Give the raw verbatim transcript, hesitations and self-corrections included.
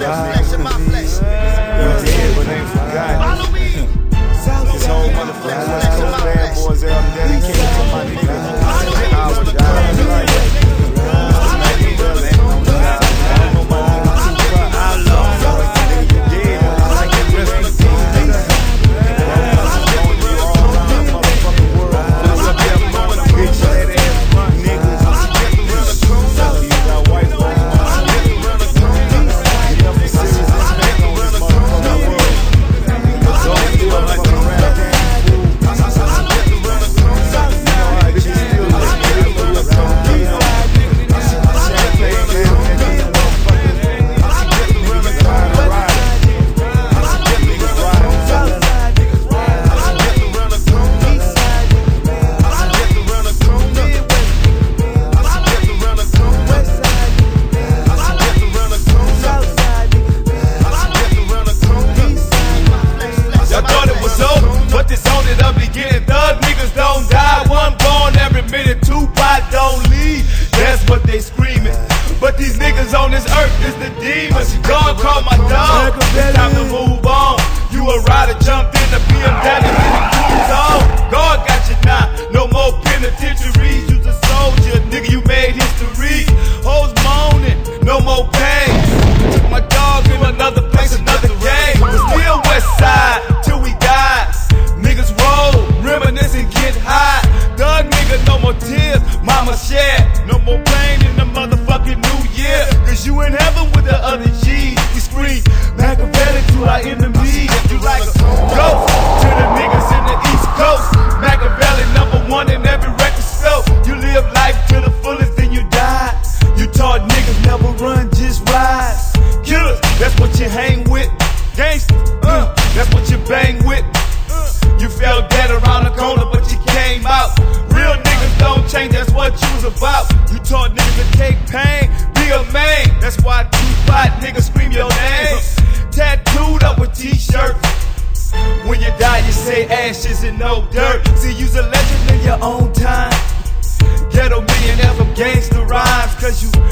flexing my flesh. You did, but ain't forgotten. Follow me. This whole motherfucking West Coast bad boys album dedicated to my nigga. I was dying like but these niggas on this earth is the demons. God called my dog. It's time to move on. You a rider, jumped in the B M W in the cruise on. God got you now. No more penitentiaries. You's a soldier, nigga. You made history. Hoes moaning, no more pain. Took my dog in another place, another game. But still West Side till we die. Niggas roll, reminisce and get high. Thug nigga, no more tears. Mama shed, no more pain in the motherfucking new year. Cause you in heaven with the other G's. We scream Machiavelli to our enemies. You like a ghost to the niggas in the East Coast. Machiavelli number one in every record scope. You live life to the fullest, then you die. You taught niggas never run, just ride. Killers, that's what you hang with. Gangsters, uh, that's what you bang with. You fell dead around the corner, but you came out. Real niggas don't change, that's what you was about. You taught niggas to take pain, be a man. That's why two fight niggas scream your name. Tattooed up with t-shirts. When you die, you say ashes and no dirt. See, you's a legend in your own time. Ghetto millionaire from gangster rhymes. Cause you